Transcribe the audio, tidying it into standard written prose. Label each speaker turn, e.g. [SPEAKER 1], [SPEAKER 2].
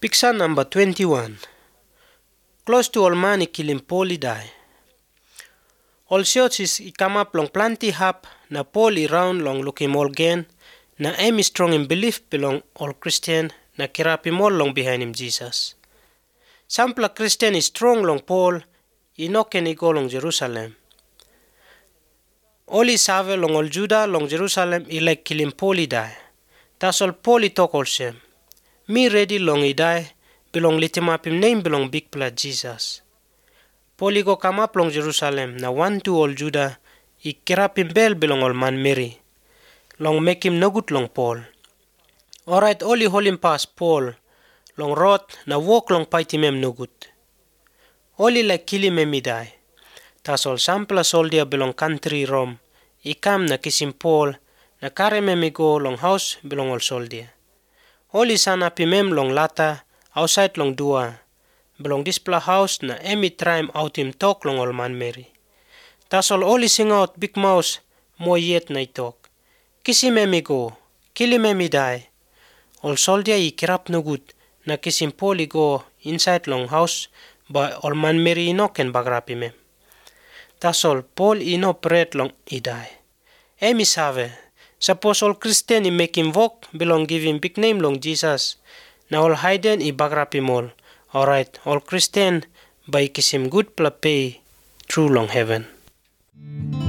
[SPEAKER 1] Picture number 21. Close to all man ikilim Paul die. All churches I come up long plenty hap na Paul I round long looking all gain na aim strong in belief belong all Christian na kirapi all long behind him Jesus. Sampla Christian is strong long Paul I knocken I go long Jerusalem. All I save long all Judah long Jerusalem I like kilim Paul I die. Tas all Paul I talk all same. Me ready long I die, belong litimapim name belong big blood Jesus. Paul I go come up long Jerusalem, na 1-2 all Judah, I kirapim bell belong all man Mary. Long make him no good long Paul. Alright, all I hold him past Paul, long road, na walk long fight him no good. All I like kill him I die. Tas all sampla soldier belong country Rome, I come na kiss him Paul, na carry me go long house belong all soldier. Oli sana pimem long lata, outside long dua. Belong displa house na emi try out him talk long all man Mary. Tas all oli sing out big mouse, mo yet na talk. Kisi memi go, kili memi die. All soldier I kirap no good, na kisim Poli go inside long house, by all man Mary ino ken bagrapi mem. Tas all Paul ino bread long I die. Emi save. Suppose all Christian I make him walk, belong give him big name long Jesus. Now all hidden I bagrap him all. Alright, all Christian by kiss him good pay through long heaven.